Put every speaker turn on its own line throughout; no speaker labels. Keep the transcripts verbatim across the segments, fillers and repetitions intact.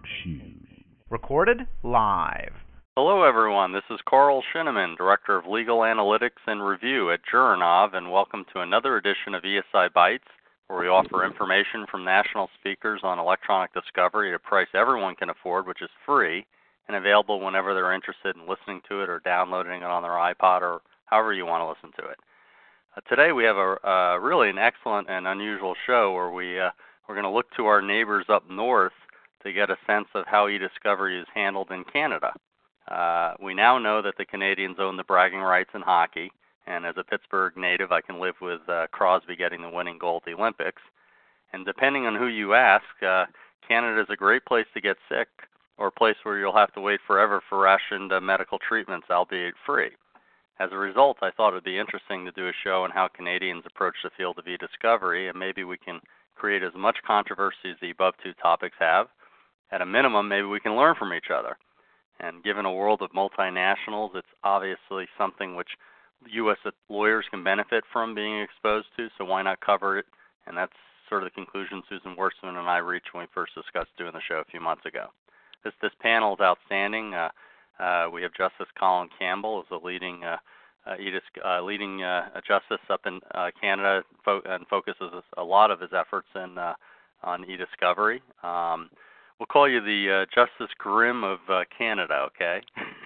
Shoes. Recorded live.
Hello, everyone. This is Carl Shinneman, Director of Legal Analytics and Review at Jurnav, and welcome to another edition of E S I Bytes, where we offer information from national speakers on electronic discovery at a price everyone can afford, which is free, and available whenever they're interested in listening to it or downloading it on their iPod or however you want to listen to it. Uh, today we have a uh, really an excellent and unusual show where we, uh, we're going to look to our neighbors up north to get a sense of how e-discovery is handled in Canada. Uh, we now know that the Canadians own the bragging rights in hockey, and as a Pittsburgh native, I can live with uh, Crosby getting the winning goal at the Olympics. And depending on who you ask, uh, Canada is a great place to get sick, or a place where you'll have to wait forever for rationed uh, medical treatments, albeit free. As a result, I thought it would be interesting to do a show on how Canadians approach the field of e-discovery, and maybe we can create as much controversy as the above two topics have. At a minimum, maybe we can learn from each other. And given a world of multinationals, it's obviously something which U S lawyers can benefit from being exposed to, so why not cover it? And that's sort of the conclusion Susan Wurtsman and I reached when we first discussed doing the show a few months ago. This this panel is outstanding. Uh, uh, we have Justice Colin Campbell, who's a leading uh, uh, edis- uh, leading uh, justice up in uh, Canada, fo- and focuses a lot of his efforts in uh, on e-discovery. Um, We'll call you the uh, Justice Grimm of uh, Canada, okay?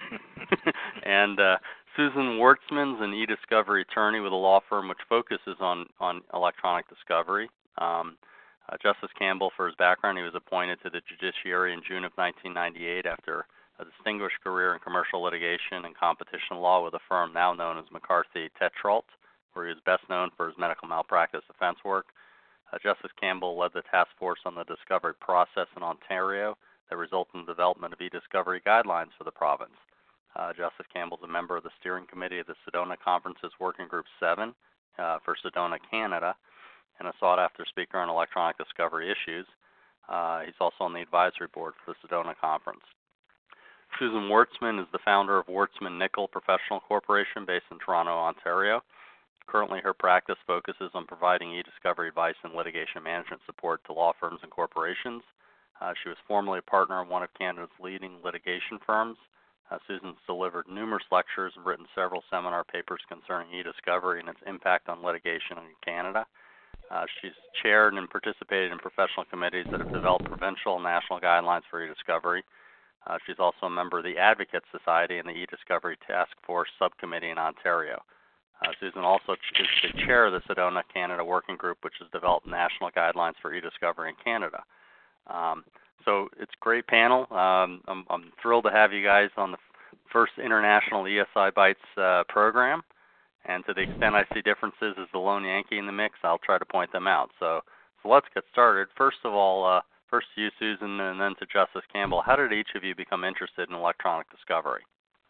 and uh, Susan Wurtsman's an e-discovery attorney with a law firm which focuses on, on electronic discovery. Um, uh, Justice Campbell, for his background, he was appointed to the judiciary in June of nineteen ninety-eight after a distinguished career in commercial litigation and competition law with a firm now known as McCarthy Tetrault, where he is best known for his medical malpractice defense work. Uh, Justice Campbell led the task force on the discovery process in Ontario that resulted in the development of e-discovery guidelines for the province. Uh, Justice Campbell is a member of the steering committee of the Sedona Conference's Working Group seven uh, for Sedona, Canada, and a sought-after speaker on electronic discovery issues. Uh, he's also on the advisory board for the Sedona Conference. Susan Wurtsman is the founder of Wurtsman Nickel Professional Corporation based in Toronto, Ontario. Currently, her practice focuses on providing e-discovery advice and litigation management support to law firms and corporations. Uh, she was formerly a partner in one of Canada's leading litigation firms. Uh, Susan's delivered numerous lectures and written several seminar papers concerning e-discovery and its impact on litigation in Canada. Uh, she's chaired and participated in professional committees that have developed provincial and national guidelines for e-discovery. Uh, she's also a member of the Advocate Society and the e-discovery task force subcommittee in Ontario. Uh, Susan also is the chair of the Sedona Canada Working Group, which has developed national guidelines for e-discovery in Canada. Um, so it's a great panel. Um, I'm, I'm thrilled to have you guys on the first international E S I Bytes uh, program. And to the extent I see differences as the lone Yankee in the mix, I'll try to point them out. So, so let's get started. First of all, uh, first to you, Susan, and then to Justice Campbell. How did each of you become interested in electronic discovery?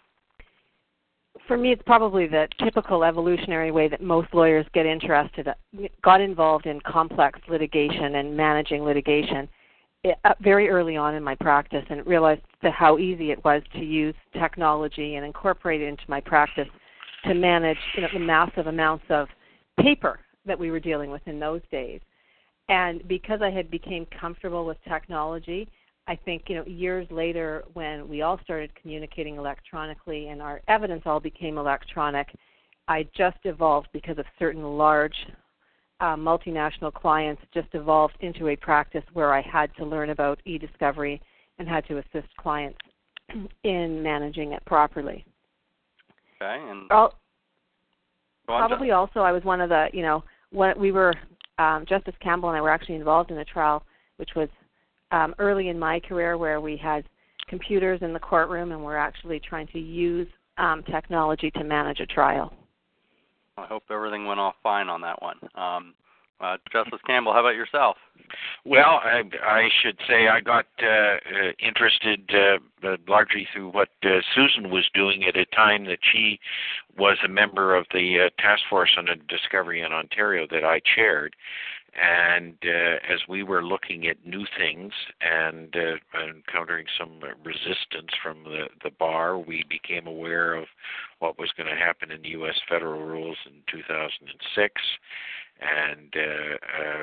For me, it's probably the typical evolutionary way that most lawyers get interested, got involved in complex litigation and managing litigation very early on in my practice, and realized how easy it was to use technology and incorporate it into my practice to manage, you know, the massive amounts of paper that we were dealing with in those days. And because I had become comfortable with technology, I think, you know, years later when we all started communicating electronically and our evidence all became electronic, I just evolved because of certain large uh, multinational clients, just evolved into a practice where I had to learn about e-discovery and had to assist clients in managing it properly.
Okay, and
I'll,
on,
probably John. Also I was one of the, you know, when we were, um, Justice Campbell and I were actually involved in a trial which was Um, early in my career where we had computers in the courtroom and we're actually trying to use um, technology to manage a trial.
I hope everything went off fine on that one. Um, uh, Justice Campbell, how about yourself?
Well, I, I should say I got uh, uh, interested uh, largely through what uh, Susan was doing at a time that she was a member of the uh, task force on discovery in Ontario that I chaired. And uh, as we were looking at new things and uh, encountering some resistance from the, the bar, we became aware of what was going to happen in the U S federal rules in two thousand six. And uh, uh,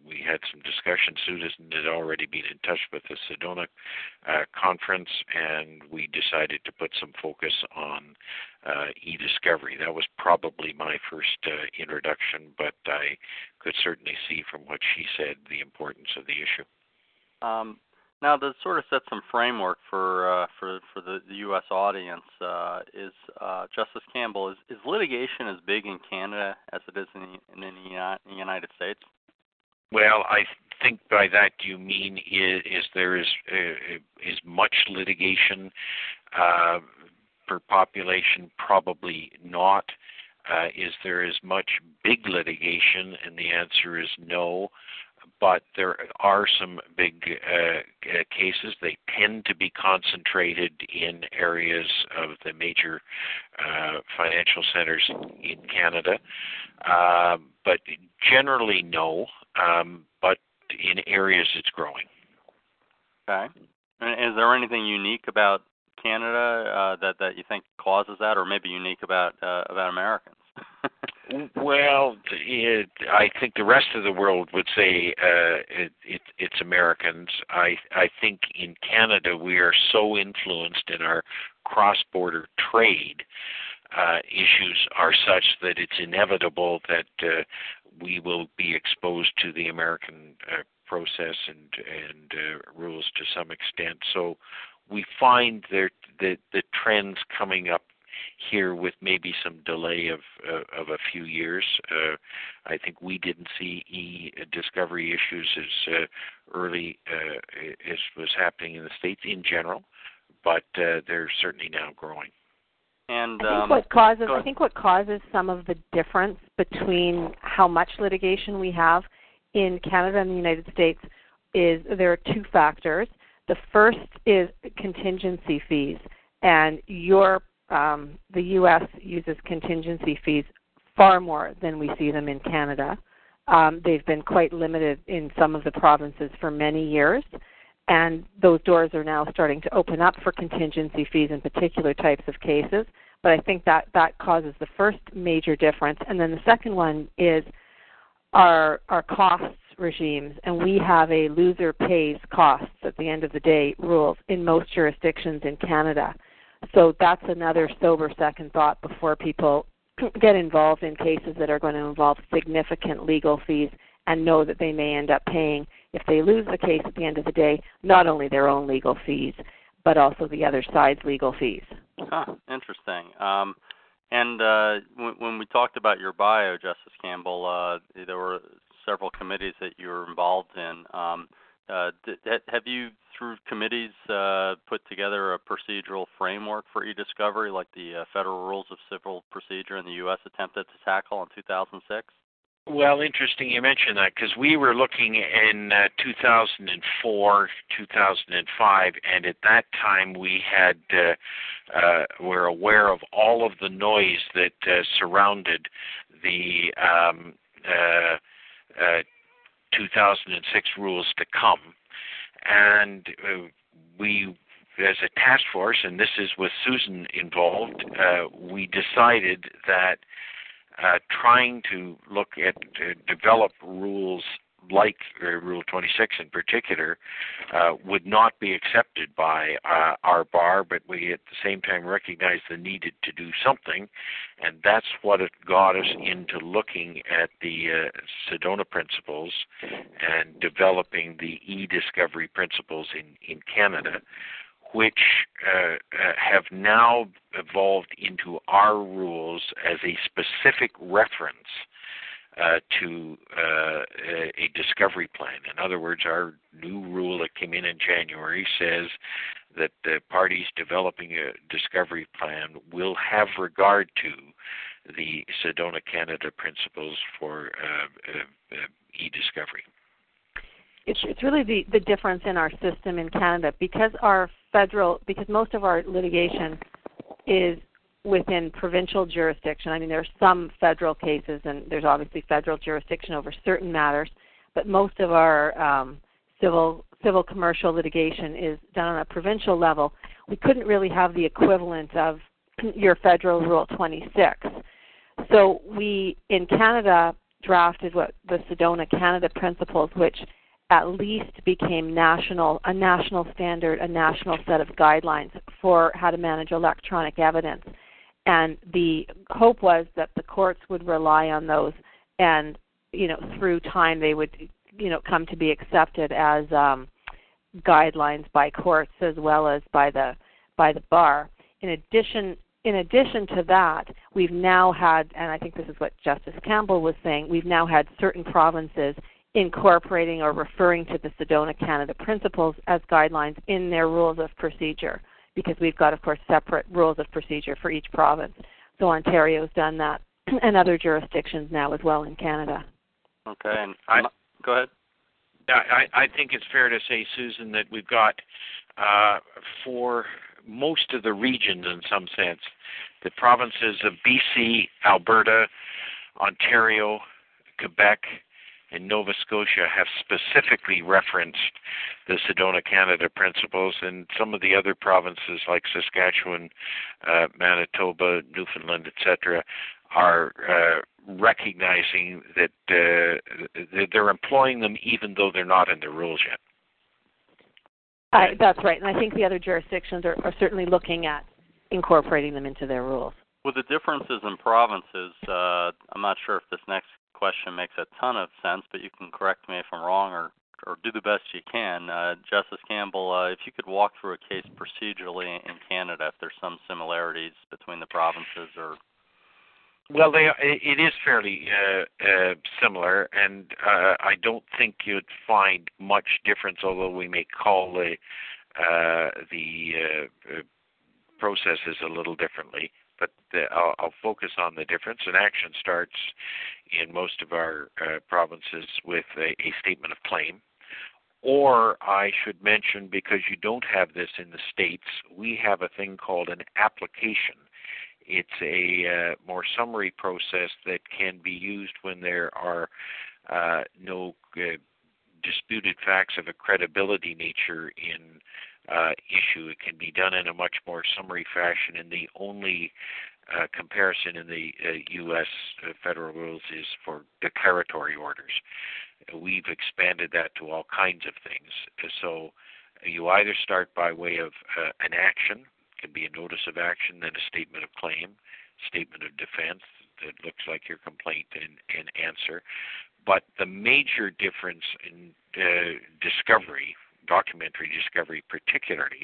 we had some discussion. Susan had already been in touch with the Sedona uh, conference, and we decided to put some focus on uh, e-discovery. That was probably my first uh, introduction, but I could certainly see from what she said the importance of the issue.
Um, now, to sort of set some framework for uh, for for the, the U S audience, uh, is uh, Justice Campbell, is, is litigation as big in Canada as it is in the, in the United States?
Well, I think by that you mean is, is there is uh, is much litigation uh, per population? Probably not. Uh, is there as much big litigation? And the answer is no. But there are some big uh, cases. They tend to be concentrated in areas of the major uh, financial centers in Canada. Uh, but generally, no. Um, but in areas, it's growing.
Okay. And is there anything unique about Canada uh, that that you think causes that, or maybe unique about uh, about Americans?
Well, it, I think the rest of the world would say uh, it, it, it's Americans. I, I think in Canada we are so influenced in our cross-border trade uh, issues are such that it's inevitable that uh, we will be exposed to the American uh, process and, and uh, rules to some extent. So we find that the, the trends coming up here with maybe some delay of uh, of a few years. Uh, I think we didn't see e-discovery issues as uh, early uh, as was happening in the States in general, but uh, they're certainly now growing.
And
I think
um,
what causes I think what causes some of the difference between how much litigation we have in Canada and the United States is there are two factors. The first is contingency fees, and your Um, the U S uses contingency fees far more than we see them in Canada. Um, they've been quite limited in some of the provinces for many years, and those doors are now starting to open up for contingency fees in particular types of cases. But I think that that causes the first major difference. And then the second one is our our costs regimes, and we have a loser pays costs at the end of the day rules in most jurisdictions in Canada. So that's another sober second thought before people get involved in cases that are going to involve significant legal fees and know that they may end up paying, if they lose the case at the end of the day, not only their own legal fees, but also the other side's legal fees.
Huh, interesting. Um, and uh, when, when we talked about your bio, Justice Campbell, uh, there were several committees that you were involved in. Um, Uh, did, have you, through committees, uh, put together a procedural framework for e-discovery like the uh, Federal Rules of Civil Procedure in the U S attempted to tackle in two thousand six?
Well, interesting you mentioned that, because we were looking in uh, two thousand four, two thousand five, and at that time we had uh, uh, were aware of all of the noise that uh, surrounded the um, uh, uh, two thousand six rules to come, and uh, we, as a task force, and this is with Susan involved, uh, we decided that uh, trying to look at uh, develop rules like uh, Rule twenty-six in particular uh, would not be accepted by uh, our bar, but we at the same time recognized the need to do something, and that's what it got us into looking at the uh, Sedona principles and developing the e-discovery principles in, in Canada, which uh, uh, have now evolved into our rules as a specific reference Uh, to uh, a discovery plan. In other words, our new rule that came in in January says that the parties developing a discovery plan will have regard to the Sedona Canada principles for uh, uh, uh, e-discovery.
It's, it's really the, the difference in our system in Canada, because our federal, because most of our litigation is within provincial jurisdiction. I mean, there are some federal cases, and there's obviously federal jurisdiction over certain matters, but most of our um, civil civil commercial litigation is done on a provincial level. We couldn't really have the equivalent of your federal Rule twenty-six. So we, in Canada, drafted what the Sedona Canada Principles, which at least became national, a national standard, a national set of guidelines for how to manage electronic evidence. And the hope was that the courts would rely on those, and you know, through time they would, you know, come to be accepted as um, guidelines by courts as well as by the by the bar. In addition, in addition to that, we've now had, and I think this is what Justice Campbell was saying, we've now had certain provinces incorporating or referring to the Sedona Canada Principles as guidelines in their rules of procedure, because we've got, of course, separate rules of procedure for each province. So Ontario's done that, and other jurisdictions now as well in Canada.
Okay, and I, go ahead.
I, I think it's fair to say, Susan, that we've got, uh, for most of the regions in some sense, the provinces of B C, Alberta, Ontario, Quebec, and Nova Scotia have specifically referenced the Sedona Canada Principles, and some of the other provinces like Saskatchewan, uh, Manitoba, Newfoundland, et cetera, are uh, recognizing that uh, they're employing them even though they're not in the rules yet.
I, that's right, and I think the other jurisdictions are, are certainly looking at incorporating them into their rules.
With the differences in provinces, uh, I'm not sure if this next question makes a ton of sense, but you can correct me if I'm wrong, or, or do the best you can. Uh, Justice Campbell, uh, if you could walk through a case procedurally in Canada, if there's some similarities between the provinces or...
Well, they, it is fairly uh, uh, similar, and uh, I don't think you'd find much difference, although we may call the, uh, the uh, processes a little differently. But uh, I'll, I'll focus on the difference. An action starts in most of our uh, provinces with a, a statement of claim. Or I should mention, because you don't have this in the States, we have a thing called an application. It's a uh, more summary process that can be used when there are uh, no uh, disputed facts of a credibility nature in uh, issue. It can be done in a much more summary fashion, and the only uh, comparison in the uh, U S uh, federal rules is for declaratory orders. We've expanded that to all kinds of things. So you either start by way of uh, an action. Can be a notice of action, then a statement of claim, statement of defense that looks like your complaint and, and answer. But the major difference in uh, discovery, documentary discovery particularly,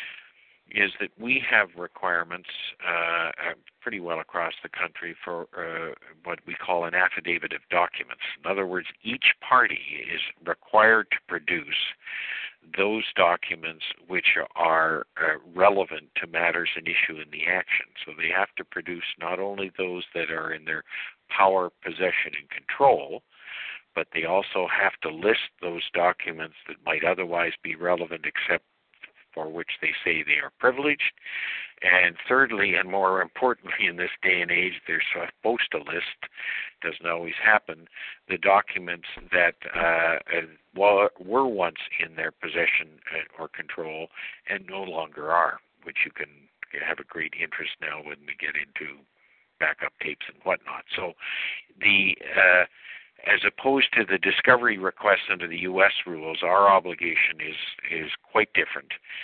is that we have requirements uh, pretty well across the country for uh, what we call an affidavit of documents. In other words, each party is required to produce those documents which are uh, relevant to matters and issue in the action. So they have to produce not only those that are in their power, possession, and control, but they also have to list those documents that might otherwise be relevant except for which they say they are privileged. And thirdly, and more importantly in this day and age, they're supposed to list, doesn't always happen, the documents that uh, were once in their possession or control and no longer are, which you can have a great interest now when we get into backup tapes and whatnot. So the uh, as opposed to the discovery request under the U S rules, our obligation is is quite different.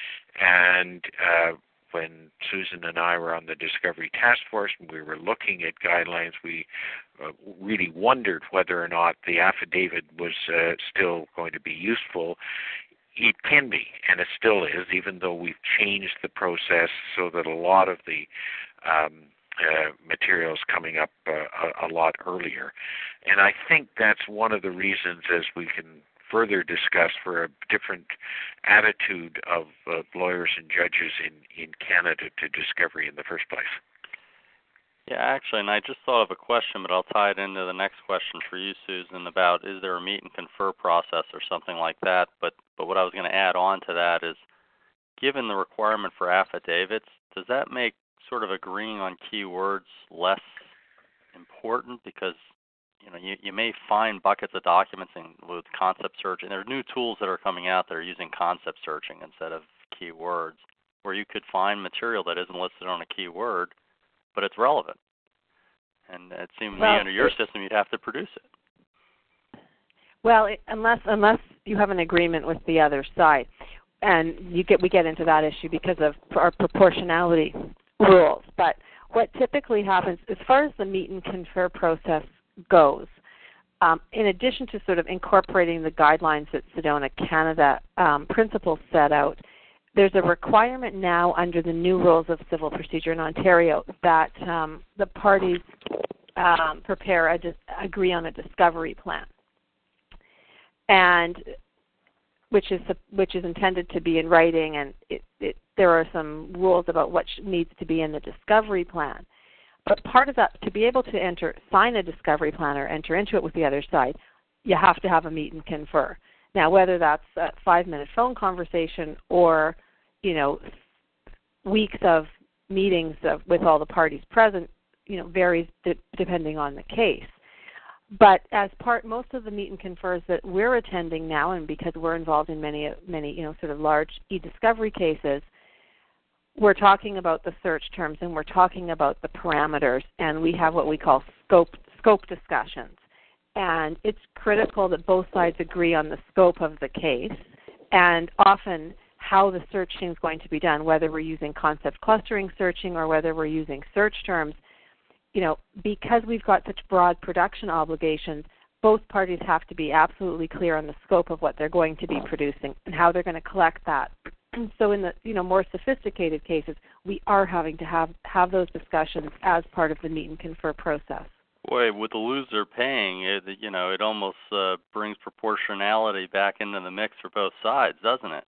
And uh, when Susan and I were on the Discovery Task Force and we were looking at guidelines, we uh, really wondered whether or not the affidavit was uh, still going to be useful. It can be, and it still is, even though we've changed the process so that a lot of the um, uh, materials coming up uh, a, a lot earlier. And I think that's one of the reasons, as we can further discuss, for a different attitude of uh, lawyers and judges in, in Canada to discovery in the first place.
Yeah, actually, and I just thought of a question, but I'll tie it into the next question for you, Susan, about is there a meet and confer process or something like that. But, but what I was going to add on to that is, given the requirement for affidavits, does that make sort of agreeing on keywords less important? Because you know, you, you may find buckets of documents in, with concept searching. There are new tools that are coming out that are using concept searching instead of keywords, where you could find material that isn't listed on a keyword, but it's relevant. And it seemed to
well,
me under your system you'd have to produce it.
Well, it, unless unless you have an agreement with the other side, and you get we get into that issue because of our proportionality rules. But what typically happens, as far as the meet and confer process goes, um, in addition to sort of incorporating the guidelines that Sedona Canada um, principles set out, there's a requirement now under the new rules of civil procedure in Ontario that um, the parties um, prepare a dis- agree on a discovery plan, and which is which is intended to be in writing, and it, it, there are some rules about what needs to be in the discovery plan. But part of that, to be able to enter, sign a discovery plan or enter into it with the other side, you have to have a meet and confer. Now, whether that's a five-minute phone conversation or, you know, weeks of meetings of, with all the parties present, you know, varies de- depending on the case. But as part, most of the meet and confers that we're attending now, and because we're involved in many, many, you know, sort of large e-discovery cases, we're talking about the search terms and we're talking about the parameters, and we have what we call scope scope discussions. And it's critical that both sides agree on the scope of the case and often how the searching is going to be done, whether we're using concept clustering searching or whether we're using search terms. You know, because we've got such broad production obligations, both parties have to be absolutely clear on the scope of what they're going to be producing and how they're going to collect that. So in the, you know, more sophisticated cases, we are having to have, have those discussions as part of the meet and confer process.
Boy, with the loser paying, it, you know, it almost uh, brings proportionality back into the mix for both sides, doesn't it?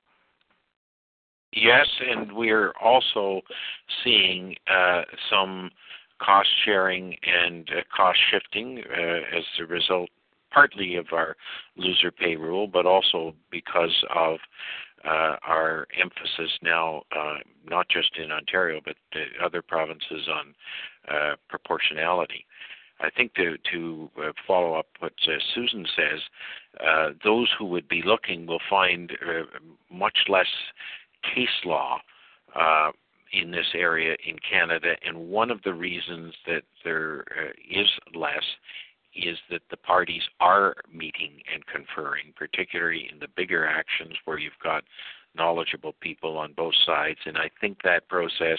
Yes, and we're also seeing uh, some cost sharing and uh, cost shifting uh, as a result, partly of our loser pay rule, but also because of uh, our emphasis now, uh, not just in Ontario, but uh, other provinces on uh, proportionality. I think to, to uh, follow up what uh, Susan says, uh, those who would be looking will find uh, much less case law uh, in this area in Canada, and one of the reasons that there uh, is less is that the parties are meeting and conferring, particularly in the bigger actions where you've got knowledgeable people on both sides, and I think that process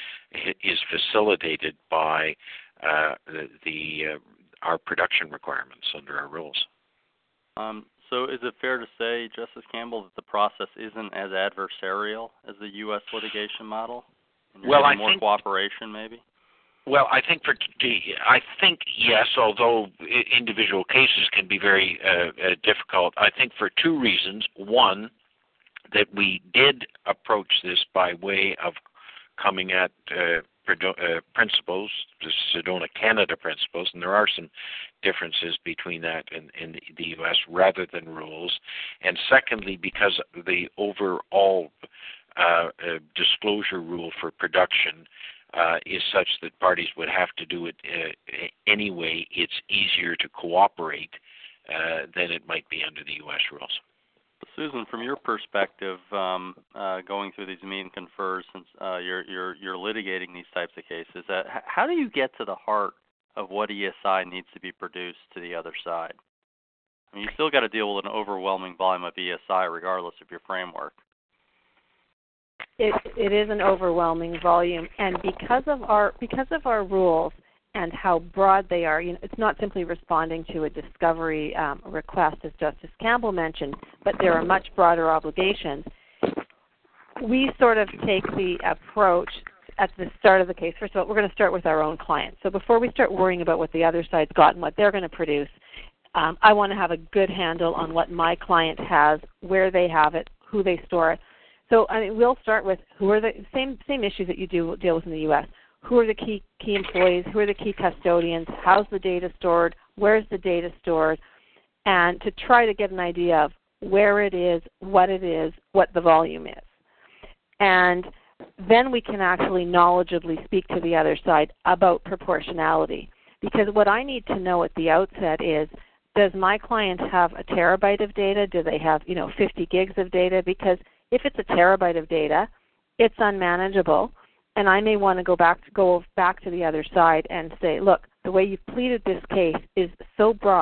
is facilitated by uh, the, the uh, our production requirements under our rules.
Um, so is it fair to say, Justice Campbell, that the process isn't as adversarial as the U S litigation model? And you're
well, I
more
think,
cooperation, maybe?
Well, I think for I think yes, although individual cases can be very uh, uh, difficult. I think for two reasons. One, that we did approach this by way of coming at uh, uh, principles, the Sedona Canada principles, and there are some differences between that and, and the U S rather than rules. And secondly, because the overall uh, uh, disclosure rule for production uh, is such that parties would have to do it uh, anyway, it's easier to cooperate uh, than it might be under the U S rules.
Susan, from your perspective, um, uh, going through these meet and confers, since uh, you're, you're, you're litigating these types of cases, uh, how do you get to the heart of what E S I needs to be produced to the other side? I mean, you still got to deal with an overwhelming volume of E S I regardless of your framework.
It, it is an overwhelming volume, and because of our because of our rules and how broad they are, you know, it's not simply responding to a discovery um, request, as Justice Campbell mentioned, but there are much broader obligations. We sort of take the approach at the start of the case. First of all, we're going to start with our own client. So before we start worrying about what the other side's got and what they're going to produce, um, I want to have a good handle on what my client has, where they have it, who they store it. So I mean, we'll start with who are the same same issues that you do deal with in the U S. Who are the key key employees? Who are the key custodians? How's the data stored? Where's the data stored? And to try to get an idea of where it is, what it is, what the volume is. And then we can actually knowledgeably speak to the other side about proportionality. Because what I need to know at the outset is, does my client have a terabyte of data? Do they have, you know, fifty gigs of data? Because if it's a terabyte of data, it's unmanageable. And I may want to go back to go back to the other side and say, look, the way you've pleaded this case is so broad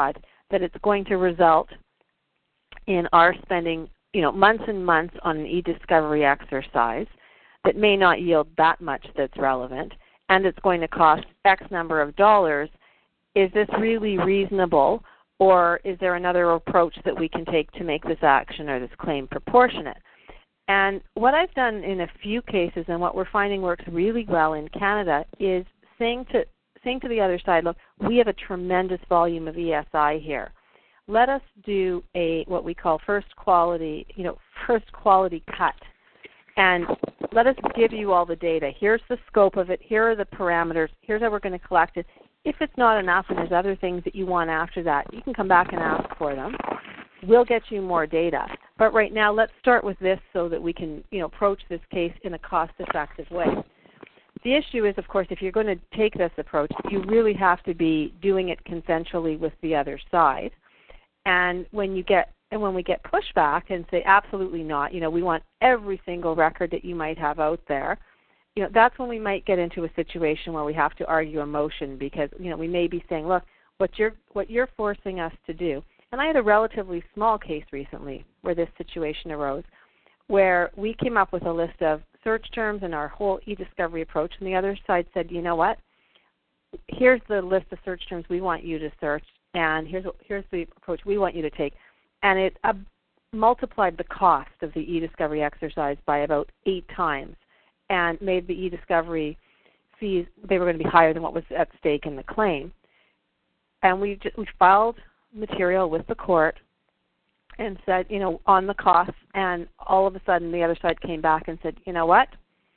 that it's going to result in our spending, you know, months and months on an e-discovery exercise that may not yield that much that's relevant, and it's going to cost X number of dollars. Is this really reasonable, or is there another approach that we can take to make this action or this claim proportionate? And what I've done in a few cases, and what we're finding works really well in Canada, is saying to saying to the other side, look, we have a tremendous volume of E S I here. Let us do a what we call first quality, you know, first quality cut, and let us give you all the data. Here's the scope of it. Here are the parameters. Here's how we're going to collect it. If it's not enough and there's other things that you want after that, you can come back and ask for them. We'll get you more data. But right now, let's start with this so that we can, you know, approach this case in a cost-effective way. The issue is, of course, if you're going to take this approach, you really have to be doing it consensually with the other side. And when you get and when we get pushback and say absolutely not, you know, we want every single record that you might have out there, you know, that's when we might get into a situation where we have to argue a motion, because, you know, we may be saying, look, what you're what you're forcing us to do. And I had a relatively small case recently where this situation arose, where we came up with a list of search terms and our whole e-discovery approach, and the other side said, you know what, here's the list of search terms we want you to search, and here's here's the approach we want you to take. And it uh, multiplied the cost of the e-discovery exercise by about eight times and made the e-discovery fees, they were going to be higher than what was at stake in the claim. And we just, we filed material with the court and said, you know, on the costs, and all of a sudden the other side came back and said, you know what,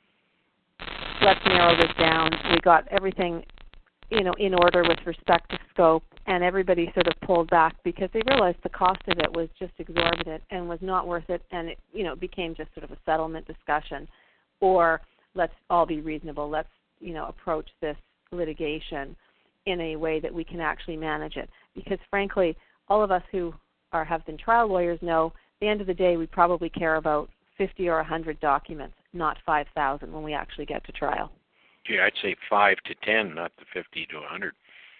let's narrow this down. We got everything, you know, in order with respect to scope, and everybody sort of pulled back because they realized the cost of it was just exorbitant and was not worth it, and it, you know, became just sort of a settlement discussion, or let's all be reasonable, let's, you know, approach this litigation in a way that we can actually manage it. Because frankly, all of us who are have been trial lawyers know at the end of the day we probably care about fifty or one hundred documents, not five thousand when we actually get to trial.
Gee, I'd say five to ten, not the fifty to one hundred.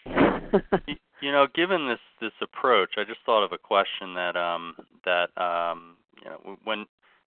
You know, given this, this approach, I just thought of a question that um, that um, you know, when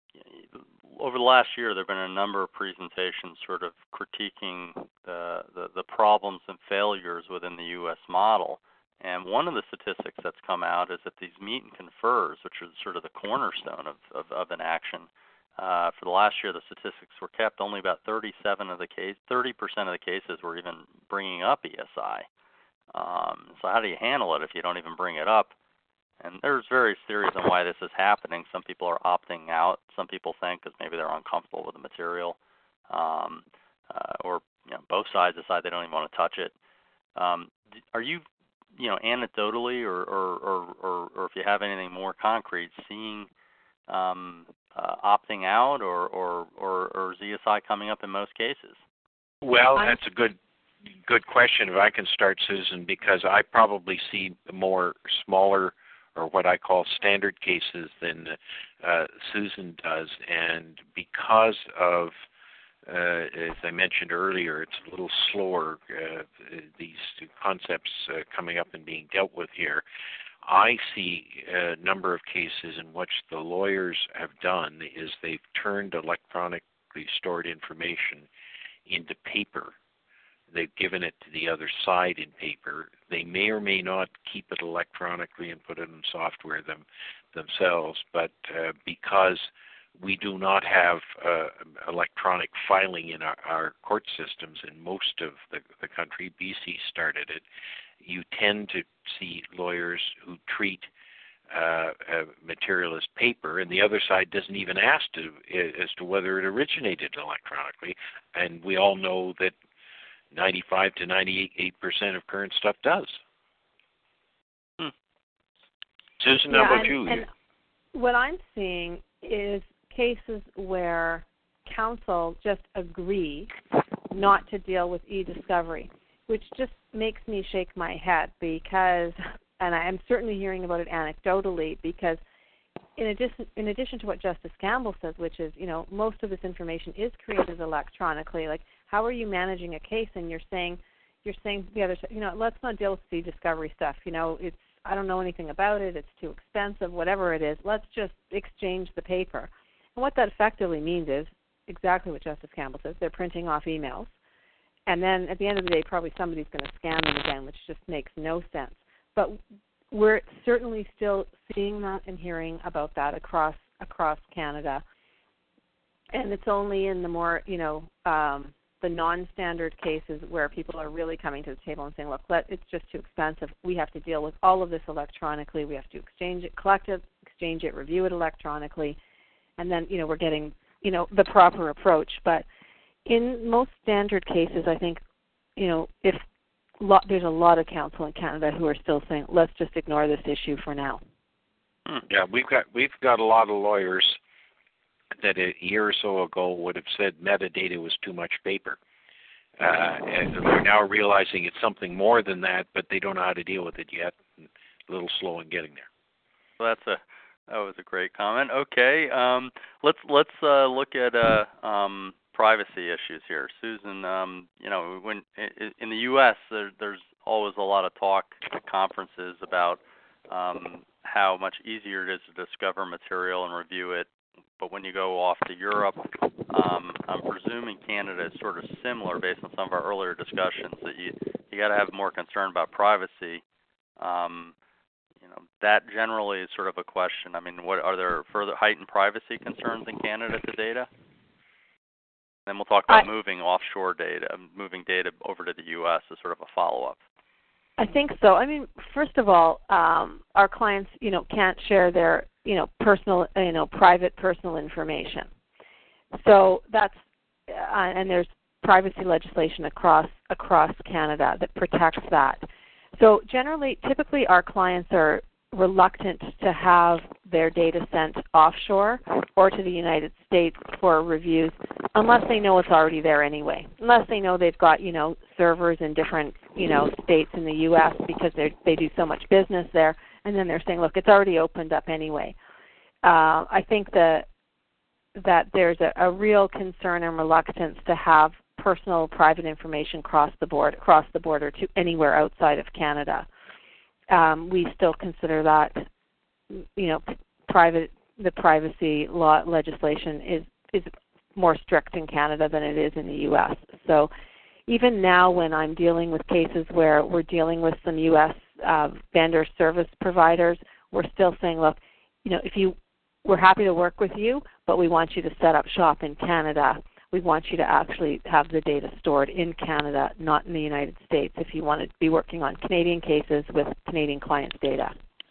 over the last year there have been a number of presentations sort of critiquing the, the, the problems and failures within the U S model. And one of the statistics that's come out is that these meet and confers, which are sort of the cornerstone of, of, of an action, uh, for the last year the statistics were kept. Only about thirty-seven of the case, thirty percent of the cases were even bringing up E S I. Um, so how do you handle it if you don't even bring it up? And there's various theories on why this is happening. Some people are opting out. Some people think because maybe they're uncomfortable with the material, um, uh, or you know, both sides decide they don't even want to touch it. Um, are you, you know, anecdotally, or, or, or, or, or if you have anything more concrete, seeing um, uh, opting out, or, or, or, or is E S I coming up in most cases?
Well, that's a good good question. If I can start, Susan, because I probably see more smaller, or what I call standard cases, than uh, Susan does. And because of, uh, as I mentioned earlier, it's a little slower, uh, these concepts uh, coming up and being dealt with here, I see a number of cases in which the lawyers have done is they've turned electronically stored information into paper. They've given it to the other side in paper. They may or may not keep it electronically and put it in software them, themselves, but uh, because we do not have uh, electronic filing in our, our court systems in most of the, the country, B C started it, you tend to see lawyers who treat uh, uh, material as paper, and the other side doesn't even ask to, as to whether it originated electronically, and we all know that ninety-five to ninety-eight percent of current stuff does. Hmm. Susan,
yeah,
how about
and,
you?
And what I'm seeing is cases where counsel just agree not to deal with e-discovery, which just makes me shake my head because, and I'm certainly hearing about it anecdotally, because in addition, in addition to what Justice Campbell says, which is, you know, most of this information is created electronically, like, how are you managing a case? And you're saying, you're saying the other, you know, let's not deal with the discovery stuff. You know, it's I don't know anything about it, it's too expensive, whatever it is, let's just exchange the paper. And what that effectively means is exactly what Justice Campbell says. They're printing off emails. And then at the end of the day, probably somebody's going to scan them again, which just makes no sense. But we're certainly still seeing that and hearing about that across across Canada. And it's only in the more, you know, um, the non-standard cases where people are really coming to the table and saying, look, let, it's just too expensive. We have to deal with all of this electronically. We have to exchange it, collect it, exchange it, review it electronically. And then, you know, we're getting, you know, the proper approach. But in most standard cases, I think, you know, if lot, there's a lot of counsel in Canada who are still saying, let's just ignore this issue for now.
Yeah, we've got we've got a lot of lawyers that a year or so ago would have said metadata was too much paper. Uh, and they're now realizing it's something more than that, but they don't know how to deal with it yet. A little slow in getting there.
Well, that's a that was a great comment. Okay, um, let's let's uh, look at uh, um, privacy issues here, Susan. Um, you know, when in the U S there, there's always a lot of talk at conferences about um, how much easier it is to discover material and review it. But when you go off to Europe, um, I'm presuming Canada is sort of similar based on some of our earlier discussions that you you got to have more concern about privacy. Um, you know, that generally is sort of a question. I mean, what are there further heightened privacy concerns in Canada to data? Then we'll talk about I, moving offshore data, moving data over to the U S as sort of a follow-up.
I think so. I mean, first of all, um, our clients, you know, can't share their, you know, personal, you know, private personal information. So that's, uh, and there's privacy legislation across across Canada that protects that. So generally, typically our clients are reluctant to have their data sent offshore or to the United States for reviews unless they know it's already there anyway. Unless they know they've got, you know, servers in different, you know, states in the U S because they they do so much business there, and then they're saying, look, it's already opened up anyway. Uh, I think that that there's a, a real concern and reluctance to have personal private information cross the board across the border to anywhere outside of Canada. Um, we still consider that, you know, private the privacy law legislation is is more strict in Canada than it is in the U S. So even now, when I'm dealing with cases where we're dealing with some U S uh, vendor service providers, we're still saying, look, you know, if you we're happy to work with you, but we want you to set up shop in Canada. We want you to actually have the data stored in Canada, not in the United States, if you want to be working on Canadian cases with Canadian clients' data.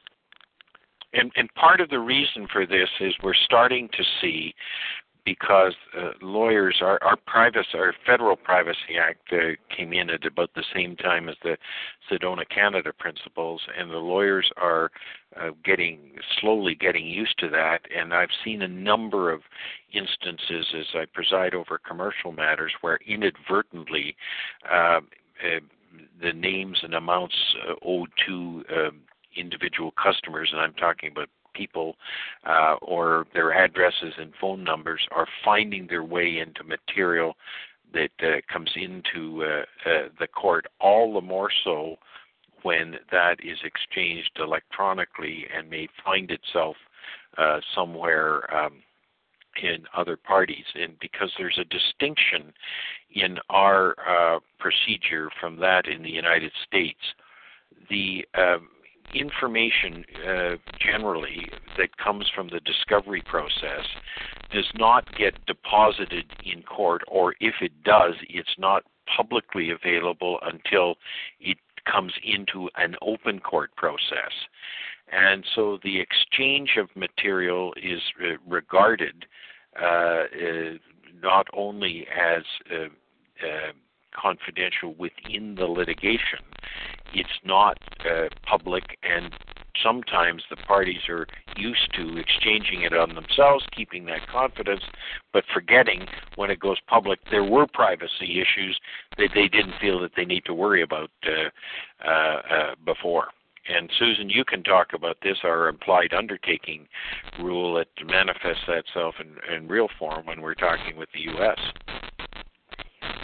And, and part of the reason for this is we're starting to see, because uh, lawyers, our, our privacy, our Federal Privacy Act uh, came in at about the same time as the Sedona Canada principles, and the lawyers are uh, getting slowly getting used to that. And I've seen a number of instances as I preside over commercial matters where inadvertently uh, uh, the names and amounts uh, owed to uh, individual customers, and I'm talking about people uh, or their addresses and phone numbers, are finding their way into material that uh, comes into uh, uh, the court, all the more so when that is exchanged electronically and may find itself uh, somewhere um, in other parties. And because there's a distinction in our uh, procedure from that in the United States, the uh, information uh, generally that comes from the discovery process does not get deposited in court, or if it does, it's not publicly available until it comes into an open court process. And so the exchange of material is uh, regarded uh, uh, not only as uh, uh, confidential within the litigation, it's not uh, public, and sometimes the parties are used to exchanging it on themselves, keeping that confidence, but forgetting when it goes public there were privacy issues that they didn't feel that they need to worry about uh, uh, uh, before. And Susan, you can talk about this, our implied undertaking rule that manifests itself in, in real form when we're talking with the U S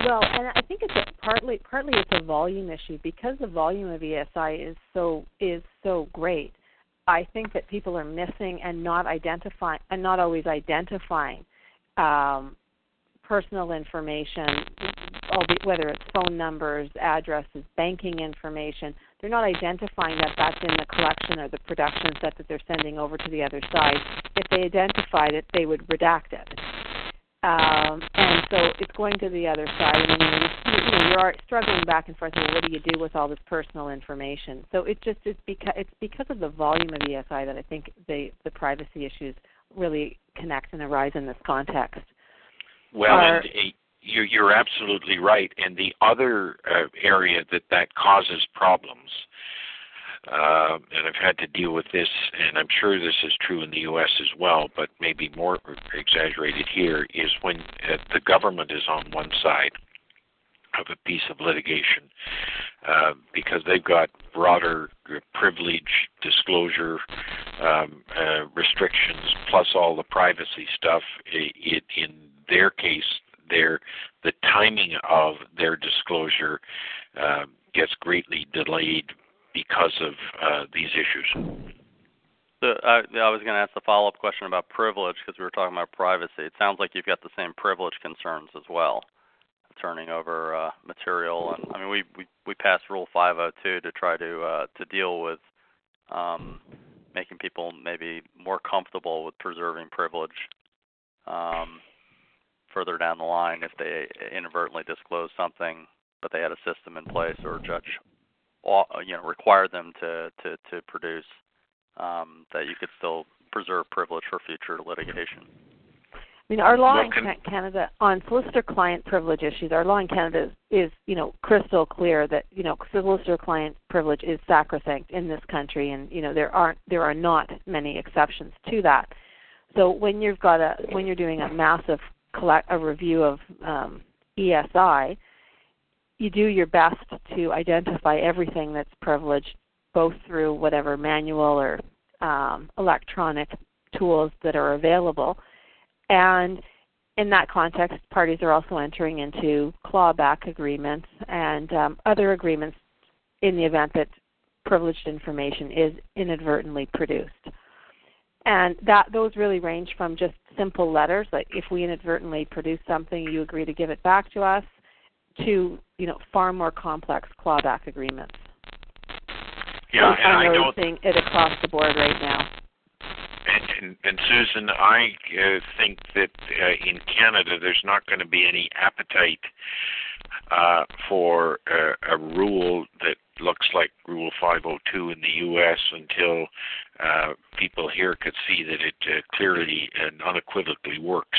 Well, and I think it's a, partly partly it's a volume issue because the volume of E S I is so is so great. I think that people are missing and not identifying and not always identifying um, personal information, whether it's phone numbers, addresses, banking information. They're not identifying that that's in the collection or the production set that they're sending over to the other side. If they identified it, they would redact it. Um, and so it's going to the other side, and then you, you know, you're struggling back and forth. Well, what do you do with all this personal information? So it just is because it's because of the volume of E S I that I think the the privacy issues really connect and arise in this context.
Well,
Are,
and uh, you're, you're absolutely right. And the other uh, area that that causes problems, uh, and I've had to deal with this, and I'm sure this is true in the U S as well, but maybe more exaggerated here, is when uh, the government is on one side of a piece of litigation uh, because they've got broader privilege, disclosure um, uh, restrictions, plus all the privacy stuff. It, in their case, their the timing of their disclosure uh, gets greatly delayed because of uh, these issues.
So I, I was going to ask the follow-up question about privilege because we were talking about privacy. It sounds like you've got the same privilege concerns as well, turning over uh, material. And I mean, we, we, we passed Rule five oh two to try to uh, to deal with um, making people maybe more comfortable with preserving privilege um, further down the line if they inadvertently disclose something, but they had a system in place or a judge, you know, required them to to, to produce. Um, that you could still preserve privilege for future litigation.
I mean, our law
well,
in
can,
Canada on solicitor-client privilege issues, our law in Canada is, is, you know, crystal clear that, you know, solicitor-client privilege is sacrosanct in this country, and you know there aren't there are not many exceptions to that. So when you've got a when you're doing a massive collect a review of um, E S I, you do your best to identify everything that's privileged, both through whatever manual or um, electronic tools that are available. And in that context, parties are also entering into clawback agreements and um, other agreements in the event that privileged information is inadvertently produced. And that those really range from just simple letters, like if we inadvertently produce something, you agree to give it back to us, to you know far more complex clawback agreements.
Yeah, and
I'm
I know
noticing it across the board right now.
And, and, and Susan, I uh, think that uh, in Canada there's not going to be any appetite uh, for uh, a rule that looks like Rule five oh two in the U S until uh, people here could see that it uh, clearly and unequivocally works.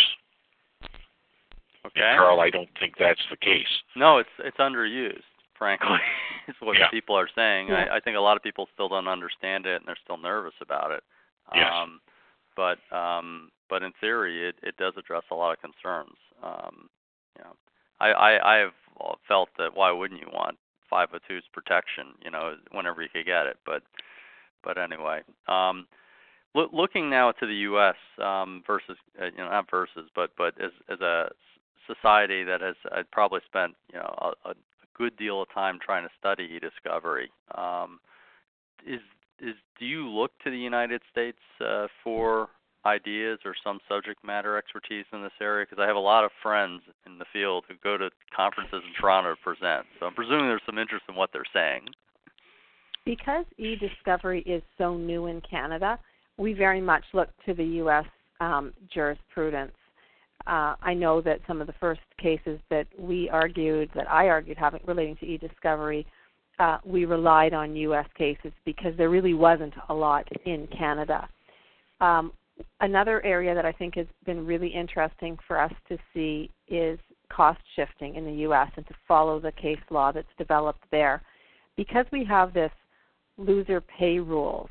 Okay.
And Carl, I don't think that's the case.
No, it's it's underused, frankly, is what
yeah.
people are saying.
Yeah.
I, I think a lot of people still don't understand it, and they're still nervous about it.
Yes.
Um, but um, but in theory, it, it does address a lot of concerns. Um, you know, I, I I have felt that why wouldn't you want five oh two's protection? You know, whenever you could get it. But but anyway, um, lo- looking now to the U S um, versus uh, you know not versus, but but as as a society that has uh, probably spent you know a, a good deal of time trying to study e-discovery. Um, is is do you look to the United States uh, for ideas or some subject matter expertise in this area? Because I have a lot of friends in the field who go to conferences in Toronto to present. So I'm presuming there's some interest in what they're saying.
Because e-discovery is so new in Canada, we very much look to the U S um, jurisprudence. Uh, I know that some of the first cases that we argued, that I argued having relating to e-discovery, uh, we relied on U S cases because there really wasn't a lot in Canada. Um, another area that I think has been really interesting for us to see is cost shifting in the U S and to follow the case law that's developed there. Because we have this loser pay rules,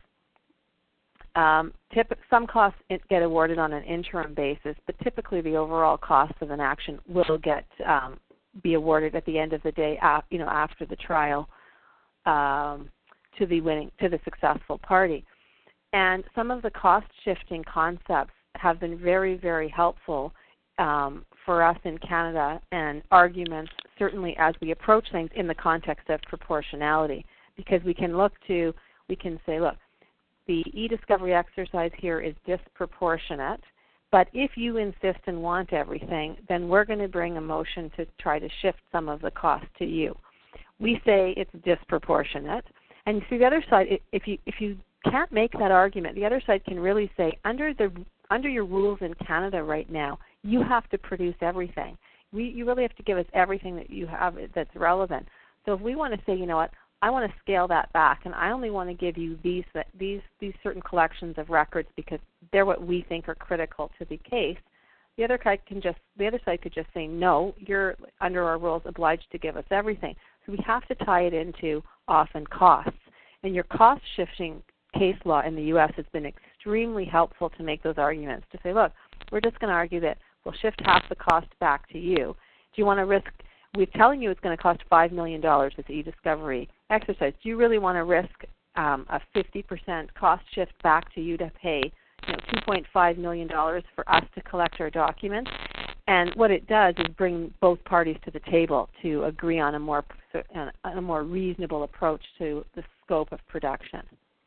Um, tip, some costs get awarded on an interim basis, but typically the overall cost of an action will get um, be awarded at the end of the day, uh, you know, after the trial um, to the winning to the successful party. And some of the cost shifting concepts have been very, very helpful um, for us in Canada, and arguments certainly as we approach things in the context of proportionality, because we can look to, we can say, look, the e-discovery exercise here is disproportionate, but if you insist and want everything, then we're going to bring a motion to try to shift some of the cost to you. We say it's disproportionate. And see, the other side, if you if you can't make that argument, the other side can really say, under the under your rules in Canada right now, you have to produce everything. We, you really have to give us everything that you have that's relevant. So if we want to say, you know what, I want to scale that back, and I only want to give you these these these certain collections of records because they're what we think are critical to the case. The other side can just the other side could just say, no, you're under our rules obliged to give us everything. So we have to tie it into often costs. And your cost shifting case law in the U S has been extremely helpful to make those arguments. To say, look, we're just going to argue that we'll shift half the cost back to you. Do you want to risk? We're telling you it's going to cost five million dollars this e-discovery exercise. Do you really want to risk um, a fifty percent cost shift back to you to pay, you know, two point five million dollars for us to collect our documents? And what it does is bring both parties to the table to agree on a more a more reasonable approach to the scope of production.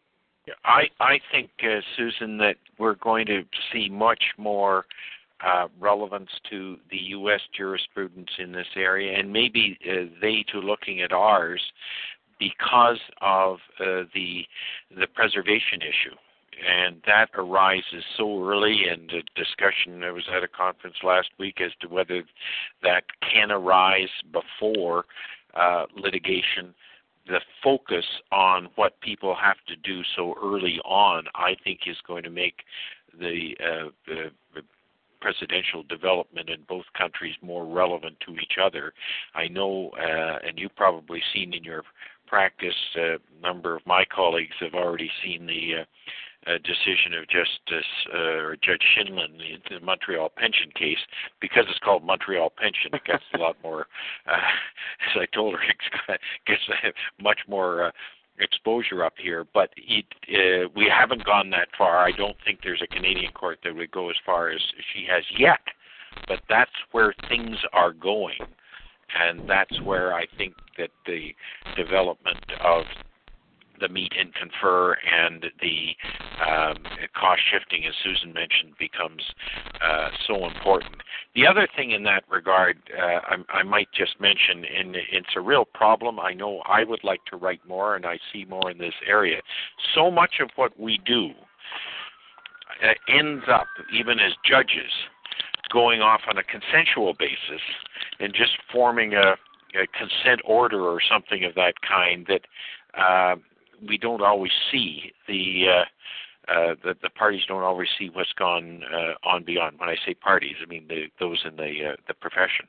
I I think, uh, Susan, that we're going to see much more Uh, relevance to the U S jurisprudence in this area, and maybe uh, they too looking at ours because of uh, the the preservation issue, and that arises so early. And the discussion, I was at a conference last week as to whether that can arise before uh, litigation. The focus on what people have to do so early on, I think, is going to make the, uh, the, the presidential development in both countries more relevant to each other. I know, uh, and you've probably seen in your practice, a number of my colleagues have already seen the uh, uh, decision of Justice uh, or Judge Shinlin in the Montreal pension case. Because it's called Montreal pension, it gets a lot more, uh, as I told her, it gets much more uh, exposure up here, but it, uh, we haven't gone that far. I don't think there's a Canadian court that would go as far as she has yet, but that's where things are going, and that's where I think that the development of the meet and confer and the um, cost shifting, as Susan mentioned, becomes uh, so important. The other thing in that regard, uh, I, I might just mention, and it's a real problem. I know I would like to write more, and I see more in this area. So much of what we do uh, ends up, even as judges, going off on a consensual basis and just forming a, a consent order or something of that kind that uh, we don't always see. The, uh, uh, the the parties don't always see what's gone uh, on beyond. When I say parties, I mean the, those in the uh, the profession.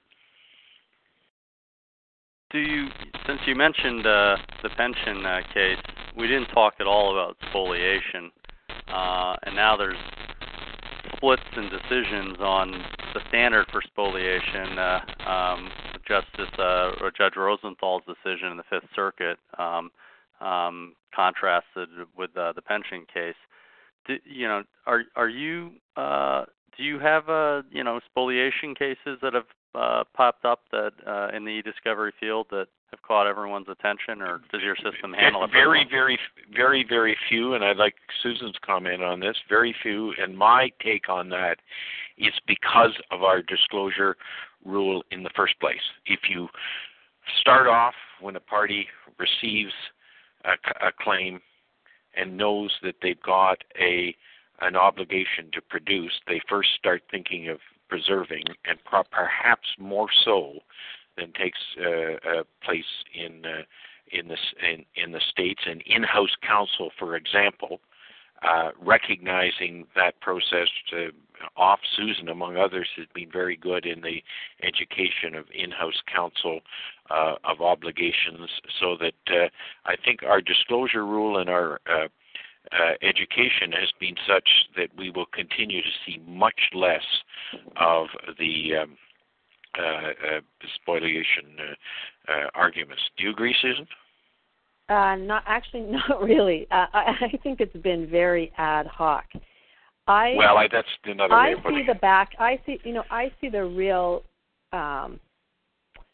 Do you, since you mentioned uh, the pension uh, case, we didn't talk at all about spoliation, uh, and now there's splits in decisions on the standard for spoliation. Uh, um, Justice uh, or Judge Rosenthal's decision in the Fifth Circuit um, um, contrasted with uh, the pension case. Do, you know, are are you uh, do you have uh, you know spoliation cases that have uh, popped up that uh, in the e-discovery field that have caught everyone's attention, or does your system handle it?
Very, very, very, very few, and I'd like Susan's comment on this. Very few, and my take on that is because of our disclosure rule in the first place. If you start off when a party receives a, a claim and knows that they've got a an obligation to produce, they first start thinking of preserving, and pro- perhaps more so than takes uh, uh, place in uh, in the in, in the states. And in-house counsel, for example, uh, recognizing that process. To, off Susan, among others, has been very good in the education of in-house counsel uh, of obligations. So that uh, I think our disclosure rule and our uh, uh, education has been such that we will continue to see much less of the um, uh, uh, spoliation uh, uh, arguments. Do you agree, Susan?
Uh, not actually, not really. Uh, I, I think it's been very ad hoc. I,
well, I, that's another
I
way of putting
see the back. I see, you know, I see the real um,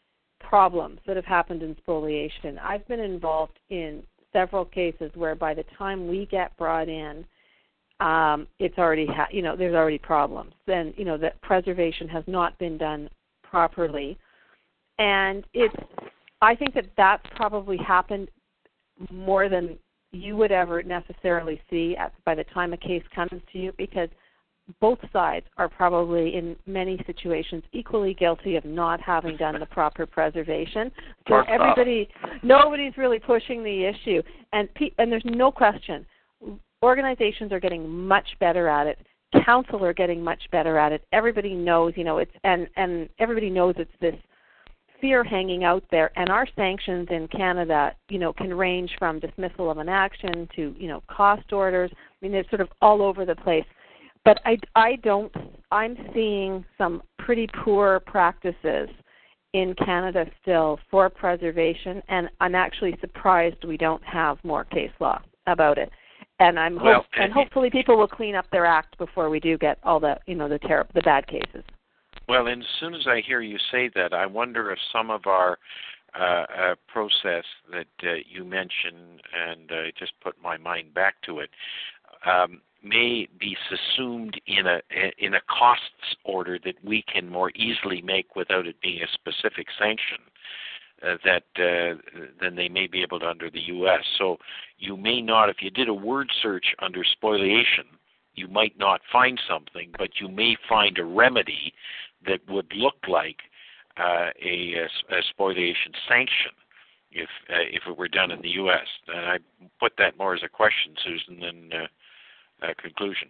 problems that have happened in spoliation. I've been involved in several cases where by the time we get brought in, um, it's already, ha- you know, there's already problems. Then, you know, that preservation has not been done properly. And it's, I think that that's probably happened more than you would ever necessarily see at, by the time a case comes to you, because both sides are probably in many situations equally guilty of not having done the proper preservation. So
Parts
everybody,
off.
nobody's really pushing the issue, and pe- and there's no question, organizations are getting much better at it. Council are getting much better at it. Everybody knows, you know, it's and and everybody knows it's this fear hanging out there, and our sanctions in Canada, you know, can range from dismissal of an action to, you know, cost orders. I mean, they're sort of all over the place. But I, I don't, I'm seeing some pretty poor practices in Canada still for preservation, and I'm actually surprised we don't have more case law about it. And I'm
well,
hope, and hopefully people will clean up their act before we do get all the, you know, the ter- the bad cases.
Well, and as soon as I hear you say that, I wonder if some of our uh, uh, process that uh, you mentioned, and uh, just put my mind back to it, um, may be subsumed in a in a costs order that we can more easily make without it being a specific sanction uh, that uh, than they may be able to under the U S. So you may not, if you did a word search under spoliation, you might not find something, but you may find a remedy that would look like uh, a, a spoliation sanction if uh, if it were done in the U S. And I put that more as a question, Susan, than uh, a conclusion.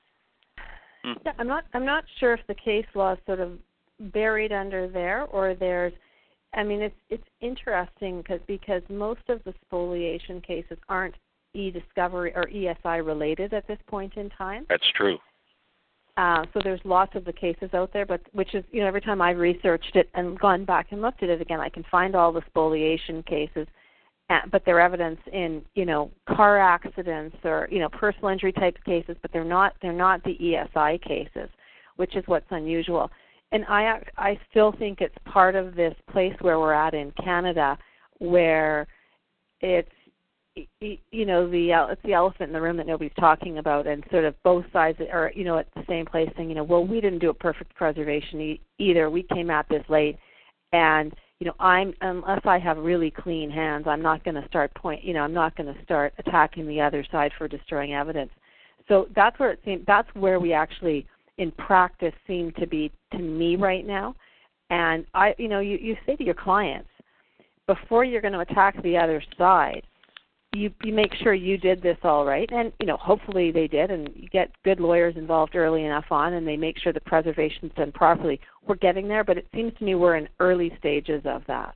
Yeah, I'm not. I'm not sure if the case law is sort of buried under there, or there's. I mean, it's it's interesting because because most of the spoliation cases aren't e-discovery or E S I related at this point in time.
That's true.
Uh, so there's lots of the cases out there, but which is, you know, every time I've researched it and gone back and looked at it again, I can find all the spoliation cases, uh, but they're evidence in, you know, car accidents or, you know, personal injury type cases, but they're not they're not the E S I cases, which is what's unusual. And I I still think it's part of this place where we're at in Canada, where it's, you know, the it's the elephant in the room that nobody's talking about, and sort of both sides are, you know, at the same place saying, you know, well, we didn't do a perfect preservation e- either. We came at this late, and you know, I'm unless I have really clean hands, I'm not going to start point, you know, I'm not going to start attacking the other side for destroying evidence. So that's where it seems that's where we actually, in practice, seem to be to me right now. And I, you know, you, you say to your clients before you're going to attack the other side, You, you make sure you did this all right, and you know hopefully they did, and you get good lawyers involved early enough on, and they make sure the preservation's done properly. We're getting there, but it seems to me we're in early stages of that.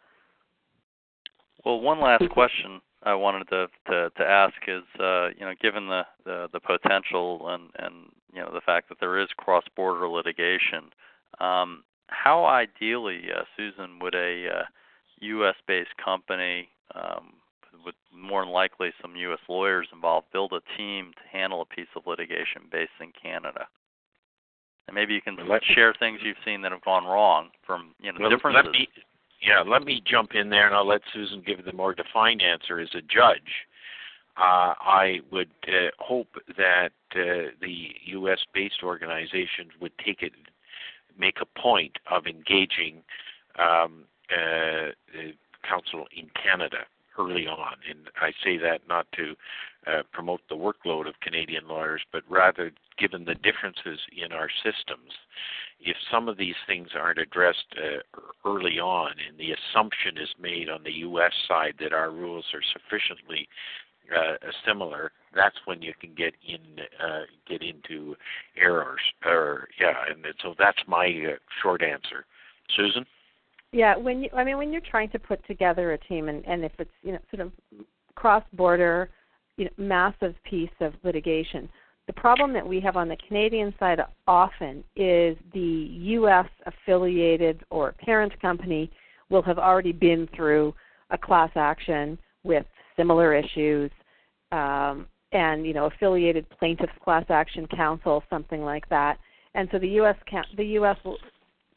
Well, one last question I wanted to to, to ask is, uh, you know, given the, the, the potential and, and you know the fact that there is cross-border litigation, um, how ideally, uh, Susan, would a uh, U S-based company um, with more than likely some U S lawyers involved, build a team to handle a piece of litigation based in Canada? And maybe you can
let
share things you've seen that have gone wrong from, you know,
well,
differences.
Let me, yeah, let me jump in there, and I'll let Susan give the more defined answer. As a judge, uh, I would uh, hope that uh, the U S-based organizations would take it, make a point of engaging um, uh, counsel in Canada early on. And I say that not to uh, promote the workload of Canadian lawyers, but rather given the differences in our systems, if some of these things aren't addressed uh, early on and the assumption is made on the U S side that our rules are sufficiently uh, similar, that's when you can get in uh, get into errors. Or, yeah, and so that's my uh, short answer. Susan?
Yeah, when you, I mean, when you're trying to put together a team, and, and if it's, you know, sort of cross-border, you know, massive piece of litigation, the problem that we have on the Canadian side often is the U S affiliated or parent company will have already been through a class action with similar issues, um, and, you know, affiliated plaintiffs class action counsel, something like that, and so the U S the U S will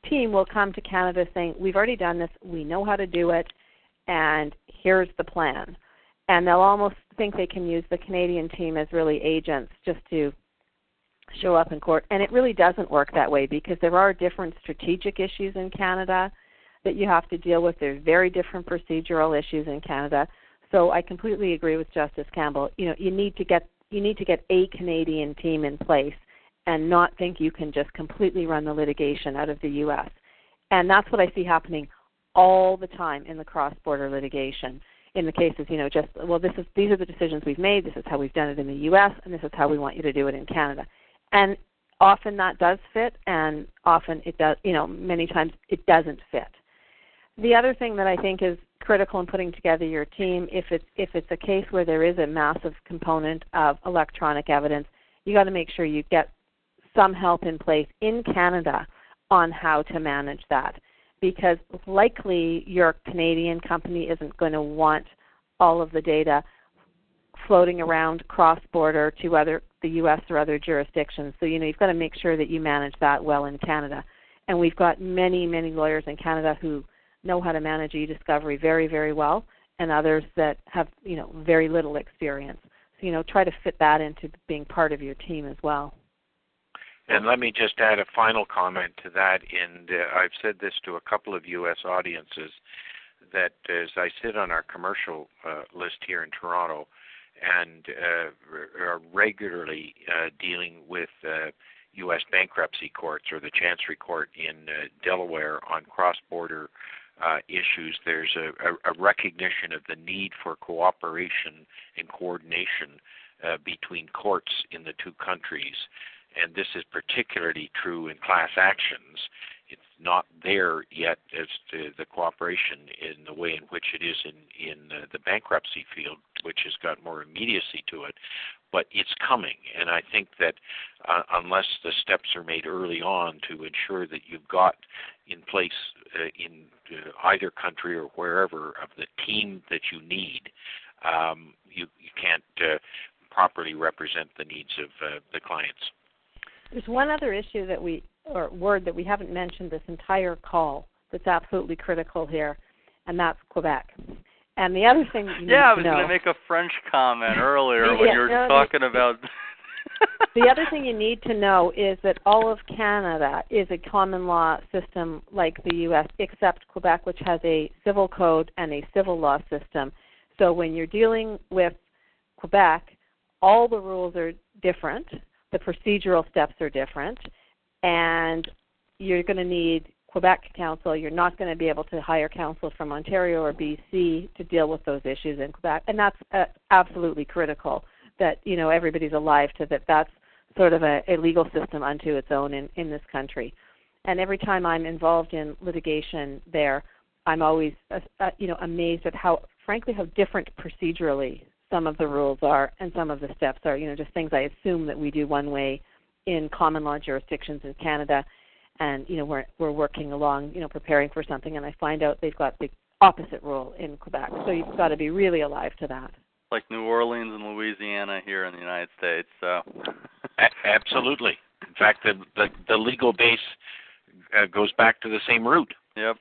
team will come to Canada saying, we've already done this, we know how to do it, and here's the plan. And they'll almost think they can use the Canadian team as really agents just to show up in court. And it really doesn't work that way, because there are different strategic issues in Canada that you have to deal with. There's very different procedural issues in Canada. So I completely agree with Justice Campbell. You know, you need to get you need to get a Canadian team in place and not think you can just completely run the litigation out of the U S. And that's what I see happening all the time in the cross-border litigation. In the cases, you know, just, well, this is these are the decisions we've made, this is how we've done it in the U S, and this is how we want you to do it in Canada. And often that does fit, and often it does, you know, many times it doesn't fit. The other thing that I think is critical in putting together your team, if it's if it's a case where there is a massive component of electronic evidence, you got to make sure you get some help in place in Canada on how to manage that, because likely your Canadian company isn't going to want all of the data floating around cross-border to other the U S or other jurisdictions. So, you know, you've got to make sure that you manage that well in Canada. And we've got many, many lawyers in Canada who know how to manage e-discovery very, very well, and others that have, you know, very little experience. So, you know, try to fit that into being part of your team as well.
And let me just add a final comment to that. And uh, I've said this to a couple of U S audiences, that as I sit on our commercial uh, list here in Toronto and uh, are regularly uh, dealing with uh, U S bankruptcy courts or the Chancery Court in uh, Delaware on cross-border uh, issues, there's a, a, a recognition of the need for cooperation and coordination uh, between courts in the two countries. And this is particularly true in class actions. It's not there yet as to the cooperation in the way in which it is in, in uh, the bankruptcy field, which has got more immediacy to it. But it's coming, and I think that uh, unless the steps are made early on to ensure that you've got in place uh, in uh, either country or wherever of the team that you need, um, you, you can't uh, properly represent the needs of uh, the clients.
There's one other issue that we, or word that we haven't mentioned this entire call that's absolutely critical here, and that's Quebec. And the other thing that you
yeah, I
need
was
to know,
going to make a French comment earlier
yeah,
when you were
no,
talking
the,
about.
The other thing you need to know is that all of Canada is a common law system like the U S, except Quebec, which has a civil code and a civil law system. So when you're dealing with Quebec, all the rules are different. The procedural steps are different, and you're going to need Quebec counsel. You're not going to be able to hire counsel from Ontario or B C to deal with those issues in Quebec, and that's uh, absolutely critical that, you know, everybody's alive to that. That's sort of a, a legal system unto its own in, in this country. And every time I'm involved in litigation there, I'm always, uh, uh, you know, amazed at how, frankly, how different procedurally some of the rules are and some of the steps are, you know, just things I assume that we do one way in common law jurisdictions in Canada, and, you know, we're we're working along, you know, preparing for something, and I find out they've got the opposite rule in Quebec. So you've got to be really alive to that.
Like New Orleans and Louisiana here in the United States. So.
A- absolutely. In fact, the, the, the legal base uh, goes back to the same root.
Yep.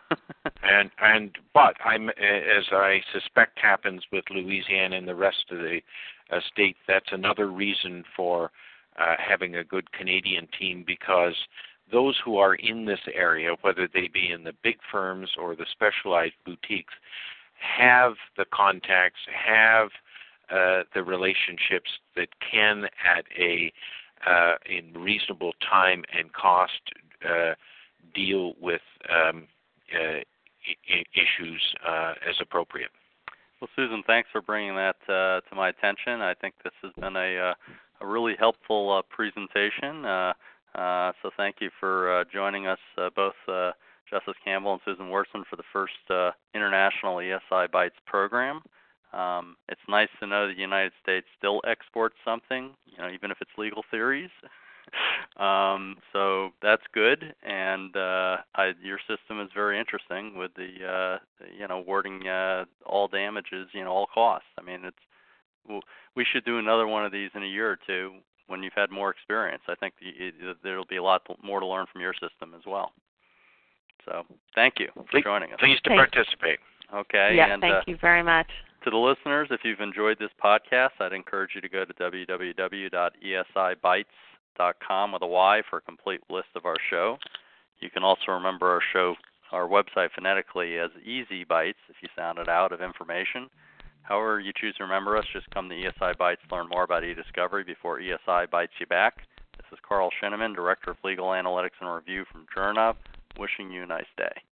and and but I'm as I suspect happens with Louisiana and the rest of the uh, state, that's another reason for uh, having a good Canadian team, because those who are in this area, whether they be in the big firms or the specialized boutiques, have the contacts, have uh, the relationships that can, at a uh, in reasonable time and cost, uh, deal with um, uh, I- issues uh, as appropriate.
Well, Susan, thanks for bringing that uh, to my attention. I think this has been a, uh, a really helpful uh, presentation. Uh, uh, so thank you for uh, joining us, uh, both uh, Justice Campbell and Susan Wertzen, for the first uh, International E S I Bytes program. Um, it's nice to know that the United States still exports something, you know, even if it's legal theories. um, so that's good, and uh, I, your system is very interesting with the, uh, you know, awarding uh, all damages, you know, all costs. I mean, it's well, we should do another one of these in a year or two when you've had more experience. I think the, it, there'll be a lot more to learn from your system as well. So thank you for
please,
joining us.
Pleased to
Thanks.
participate.
Okay.
Yeah,
and,
thank
uh,
you very much.
To the listeners, if you've enjoyed this podcast, I'd encourage you to go to w w w dot e s i bytes dot com with a Y for a complete list of our show. You can also remember our show, our website phonetically as Easy Bytes if you sound it out of information. However you choose to remember us, just come to E S I Bytes to learn more about e-discovery before E S I bites you back. This is Carl Shinneman, Director of Legal Analytics and Review from Jernov, wishing you a nice day.